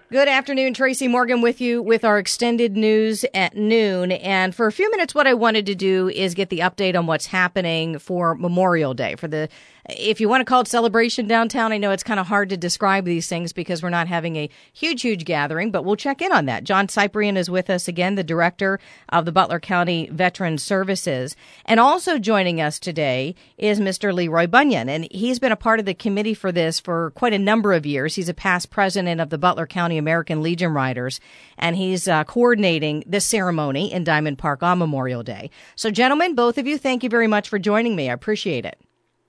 Good afternoon, Tracy Morgan with you with our extended news at noon. And for a few minutes, what I wanted to do is get the update on what's happening for Memorial Day. If you want to call it celebration downtown, I know it's kind of hard to describe these things because we're not having a huge gathering, but we'll check in on that. John Cyprian is with us again, the director of the Butler County Veterans Services. And also joining us today is Mr. Leroy Bunyan, and he's been a part of the committee for this for quite a number of years. He's a past president of the Butler County American Legion Riders, and he's coordinating this ceremony in Diamond Park on Memorial Day. So, gentlemen, both of you, thank you very much for joining me. I appreciate it.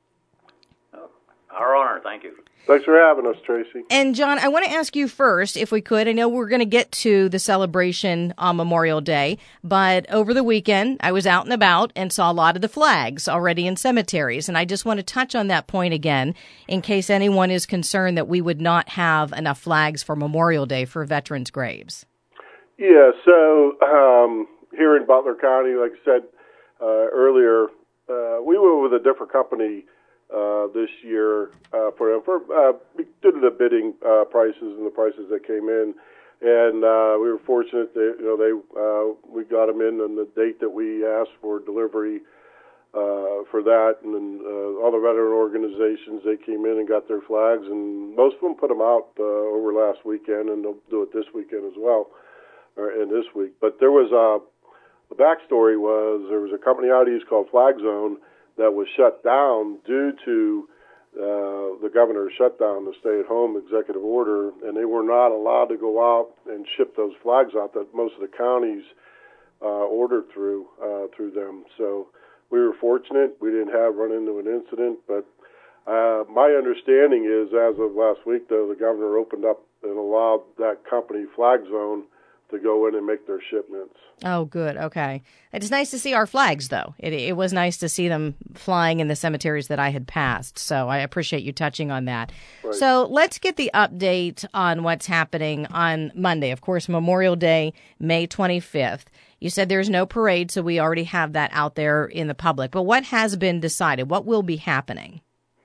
Our honor. Thank you. Thanks for having us, Tracy. And, John, I want to ask you first, if we could. I know we're going to get to the celebration on Memorial Day, but over the weekend, I was out and about and saw a lot of the flags already in cemeteries. And I just want to touch on that point again, in case anyone is concerned that we would not have enough flags for Memorial Day for veterans' graves. Yeah, so here in Butler County, like I said earlier, we went with a different company this year due to the bidding prices and the prices that came in, and we were fortunate that we got them in on the date that we asked for delivery for that, and then all the veteran organizations, they came in and got their flags, and most of them put them out over last weekend, and they'll do it this weekend as well, and this week. But there was the backstory was there was a company out east called Flag Zone that was shut down due to the governor's shutdown, the stay-at-home executive order, and they were not allowed to go out and ship those flags out that most of the counties ordered through them. So we were fortunate. We didn't run into an incident, but my understanding is, as of last week, though, the governor opened up and allowed that company, Flag Zone, to go in and make their shipments. Oh, good. Okay. It's nice to see our flags, though. It was nice to see them flying in the cemeteries that I had passed. So I appreciate you touching on that. Right. So let's get the update on what's happening on Monday. Of course, Memorial Day, May 25th. You said there's no parade, so we already have that out there in the public. But what has been decided? What will be happening?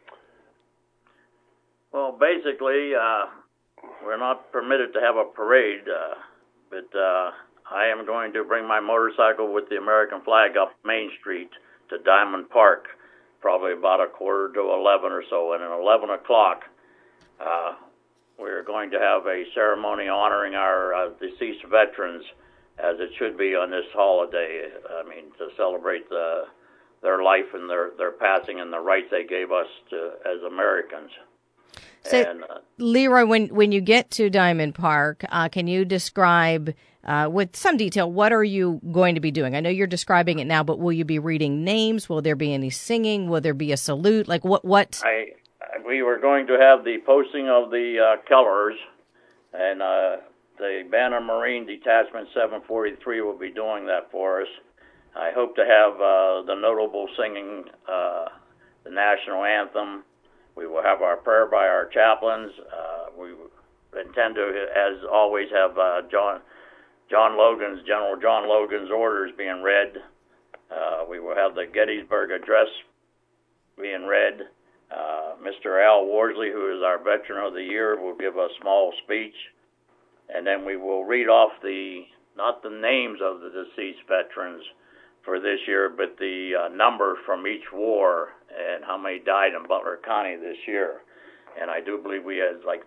Well, basically, we're not permitted to have a parade, but I am going to bring my motorcycle with the American flag up Main Street to Diamond Park, probably about 10:45 or so. And at 11 o'clock, we're going to have a ceremony honoring our deceased veterans, as it should be on this holiday. I mean, to celebrate their life and their passing and the rights they gave us as Americans. So, Leroy, when you get to Diamond Park, can you describe with some detail what are you going to be doing? I know you're describing it now, but will you be reading names? Will there be any singing? Will there be a salute? Like what? We were going to have the posting of the colors, and the Banner Marine Detachment 743 will be doing that for us. I hope to have the notable singing the national anthem. We will have our prayer by our chaplains. We intend to, as always, have General John Logan's orders being read. We will have the Gettysburg Address being read. Mr. Al Worsley, who is our Veteran of the Year, will give a small speech. And then we will read off not the names of the deceased veterans for this year, but the number from each war and how many died in Butler County this year. And I do believe we had like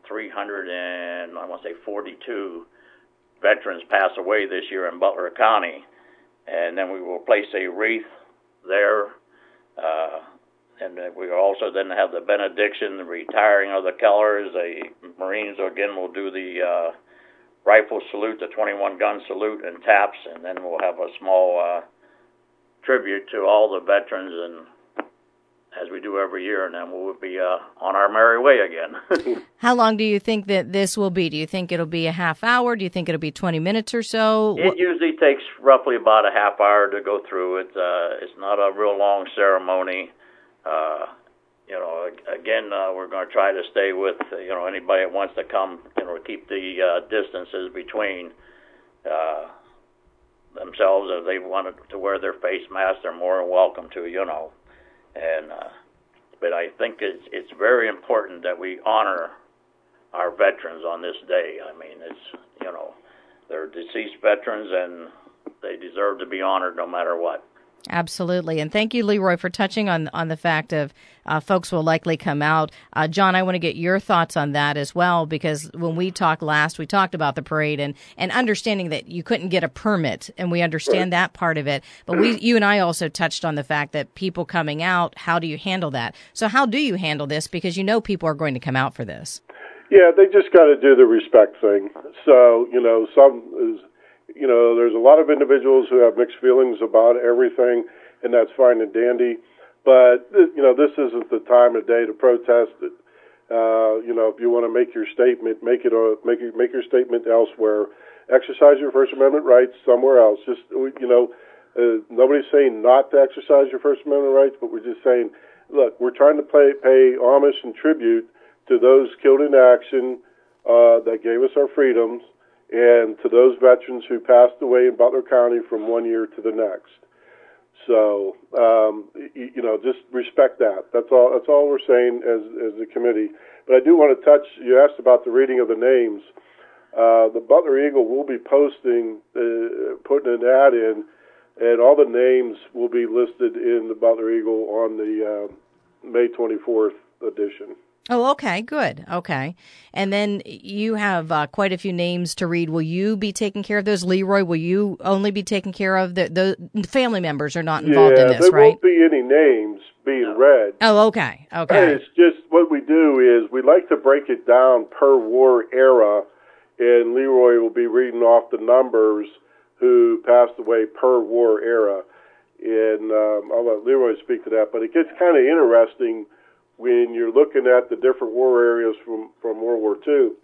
342 veterans pass away this year in Butler County. And then we will place a wreath there. And we will also then have the benediction, the retiring of the colors. The Marines, again, will do the rifle salute, the 21-gun salute and taps. And then we'll have a small tribute to all the veterans, and as we do every year, and then we'll be on our merry way again. How long do you think that this will be? Do you think it'll be a half hour? Do you think it'll be 20 minutes or so? It usually takes roughly about a half hour to go through it. It's not a real long ceremony. Again, we're going to try to stay with, anybody that wants to come, keep the distances between themselves. If they wanted to wear their face mask, they're more than welcome to, And but I think it's very important that we honor our veterans on this day. I mean, it's, they're deceased veterans, and they deserve to be honored no matter what. Absolutely. And thank you, Leroy, for touching on the fact of folks will likely come out. John, I want to get your thoughts on that as well, because when we talked last, we talked about the parade and understanding that you couldn't get a permit, and we understand that part of it. But you and I also touched on the fact that people coming out, how do you handle that? So how do you handle this? Because people are going to come out for this. Yeah, they just got to do the respect thing. So, there's a lot of individuals who have mixed feelings about everything, and that's fine and dandy. But, this isn't the time of day to protest it. If you want to make your statement, make your statement elsewhere. Exercise your First Amendment rights somewhere else. Just, nobody's saying not to exercise your First Amendment rights, but we're just saying, look, we're trying to pay homage and tribute to those killed in action that gave us our freedoms, and to those veterans who passed away in Butler County from one year to the next. So, just respect that. That's all we're saying as a committee. But I do want to touch, you asked about the reading of the names. The Butler Eagle will be putting an ad in, and all the names will be listed in the Butler Eagle on the May 24th edition. Oh, okay, good. Okay. And then you have quite a few names to read. Will you be taking care of those? Leroy, will you only be taking care of the family members are not involved in this, right? There won't be any names being read. Oh, okay. Okay. It's just what we do is we like to break it down per war era, and Leroy will be reading off the numbers who passed away per war era. And I'll let Leroy speak to that, but it gets kind of interesting when you're looking at the different war areas from World War II.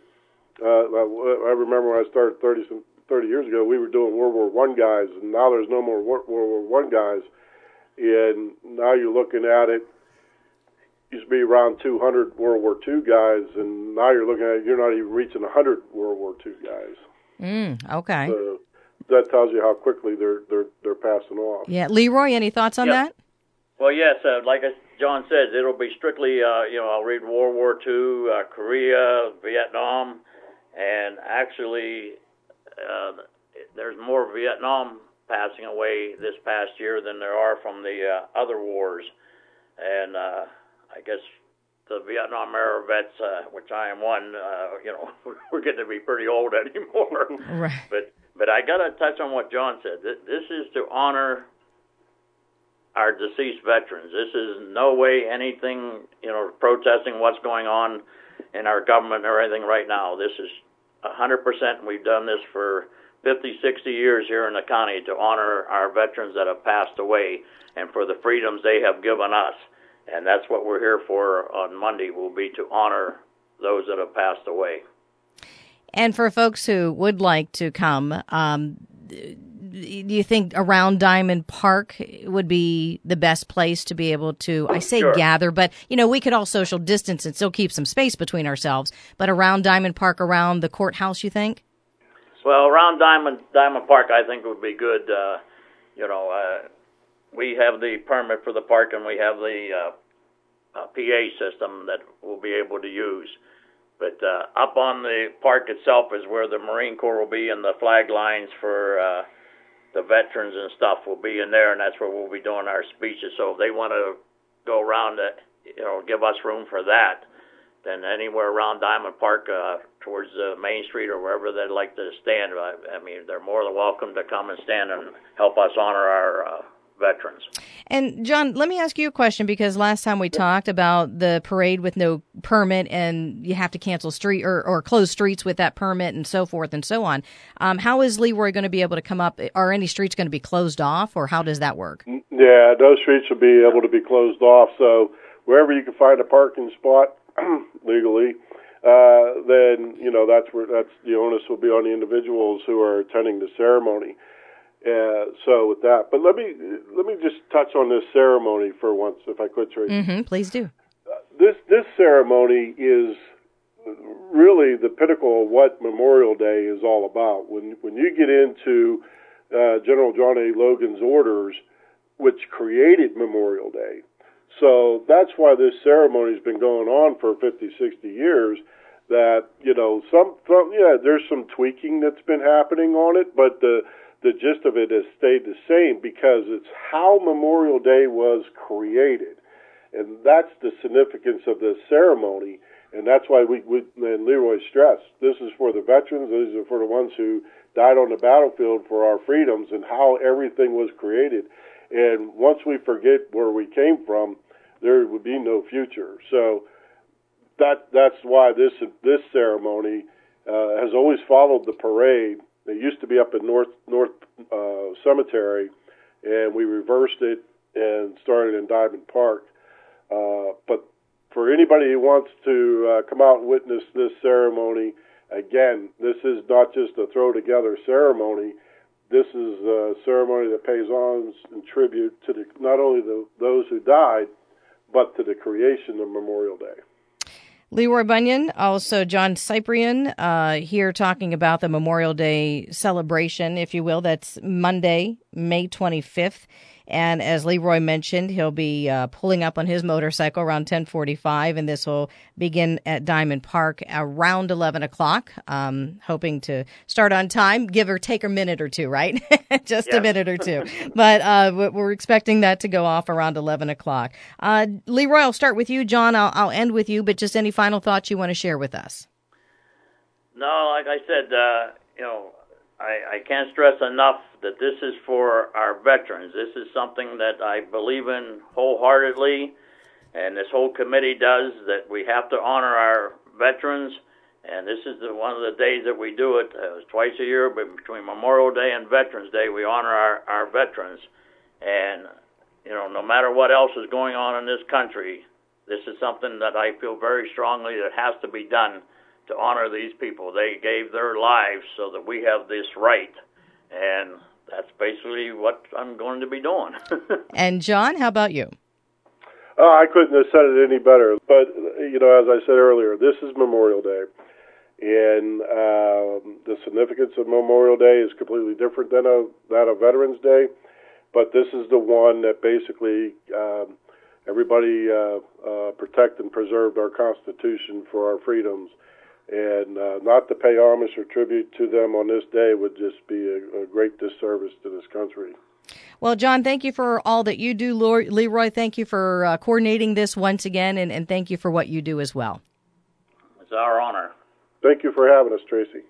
I remember when I started 30 years ago, we were doing World War I guys, and now there's no more World War I guys. And now you're looking at it, used to be around 200 World War II guys, and now you're looking at it, you're not even reaching 100 World War II guys. Okay. So that tells you how quickly they're passing off. Yeah. Leroy, any thoughts on that? Well, yes, like John says, it'll be strictly, I'll read World War II, Korea, Vietnam, and actually there's more Vietnam passing away this past year than there are from the other wars. And I guess the Vietnam era vets, which I am one, we're getting to be pretty old anymore. Right. But I got to touch on what John said. This is to honor our deceased veterans. This is no way anything, protesting what's going on in our government or anything right now. This is 100%. We've done this for 50, 60 years here in the county to honor our veterans that have passed away and for the freedoms they have given us. And that's what we're here for on Monday, will be to honor those that have passed away. And for folks who would like to come, do you think around Diamond Park would be the best place to be able to, Sure. gather, but, we could all social distance and still keep some space between ourselves, but around Diamond Park, around the courthouse, you think? Well, around Diamond Park, I think would be good. We have the permit for the park, and we have the PA system that we'll be able to use. But up on the park itself is where the Marine Corps will be, and the flag lines for the veterans and stuff will be in there, and that's where we'll be doing our speeches. So if they want to go around, give us room for that, then anywhere around Diamond Park towards Main Street or wherever they'd like to stand, I mean, they're more than welcome to come and stand and help us honor our veterans. And John, let me ask you a question, because last time we talked about the parade with no permit and you have to cancel street or close streets with that permit and so forth and so on. How is Leroy going to be able to come up? Are any streets going to be closed off, or how does that work? Yeah, those streets will be able to be closed off. So wherever you can find a parking spot legally, then that's the onus will be on the individuals who are attending the ceremony. So with that, but let me just touch on this ceremony for once, if I could, Tracy. Mm-hmm, please do. This ceremony is really the pinnacle of what Memorial Day is all about. When you get into General John A. Logan's orders, which created Memorial Day, so that's why this ceremony has been going on for 50, 60 years. that, there's some tweaking that's been happening on it, but the gist of it has stayed the same because it's how Memorial Day was created. And that's the significance of this ceremony. And that's why and Leroy stressed, this is for the veterans, these are for the ones who died on the battlefield for our freedoms and how everything was created. And once we forget where we came from, there would be no future. So that's why this ceremony has always followed the parade. It used to be up in North Cemetery, and we reversed it and started in Diamond Park. But for anybody who wants to come out and witness this ceremony, again, this is not just a throw-together ceremony. This is a ceremony that pays homage and tribute to not only those who died, but to the creation of Memorial Day. Leroy Bunyon, also John Cyprian, here talking about the Memorial Day celebration, if you will. That's Monday, May 25th. And as Leroy mentioned, he'll be pulling up on his motorcycle around 10:45, and this will begin at Diamond Park around 11 o'clock, hoping to start on time, give or take a minute or two, right? Just a minute or two. But we're expecting that to go off around 11 o'clock. Leroy, I'll start with you. John, I'll end with you, but just any final thoughts you want to share with us? No, like I said, I can't stress enough that this is for our veterans. This is something that I believe in wholeheartedly, and this whole committee does, that we have to honor our veterans, and this is one of the days that we do it. Twice a year, but between Memorial Day and Veterans Day, we honor our veterans. And, no matter what else is going on in this country, this is something that I feel very strongly that has to be done to honor these people. They gave their lives so that we have this right, and that's basically what I'm going to be doing. And John, how about you? I couldn't have said it any better. But, as I said earlier, this is Memorial Day, and the significance of Memorial Day is completely different than that of Veterans Day, but this is the one that basically everybody protect and preserved our Constitution for our freedoms. And not to pay homage or tribute to them on this day would just be a great disservice to this country. Well, John, thank you for all that you do. Leroy, thank you for coordinating this once again, and thank you for what you do as well. It's our honor. Thank you for having us, Tracy.